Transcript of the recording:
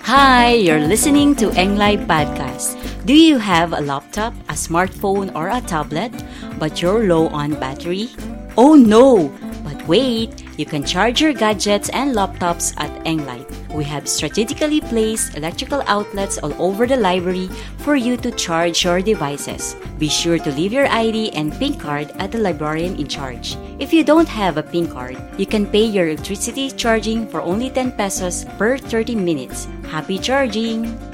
Hi, you're listening to Englive Podcast. Do you have a laptop, a smartphone, or a tablet, but you're low on battery? Oh no! But wait, you can charge your gadgets and laptops at Englive. We have strategically placed electrical outlets all over the library for you to charge your devices. Be sure to leave your ID and PIN card at the librarian in charge. If you don't have a PIN card, you can pay your electricity charging for only 10 pesos per 30 minutes. Happy charging!